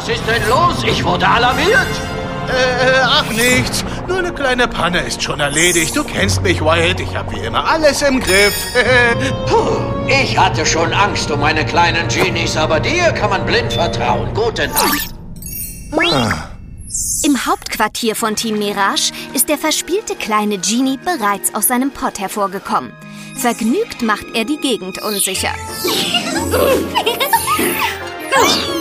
Was ist denn los? Ich wurde alarmiert. Ach nichts. Nur eine kleine Panne ist schon erledigt. Du kennst mich, Wyatt. Ich habe wie immer alles im Griff. Puh, ich hatte schon Angst um meine kleinen Genies, aber dir kann man blind vertrauen. Gute Nacht. Im Hauptquartier von Team Mirage ist der verspielte kleine Genie bereits aus seinem Pott hervorgekommen. Vergnügt macht er die Gegend unsicher.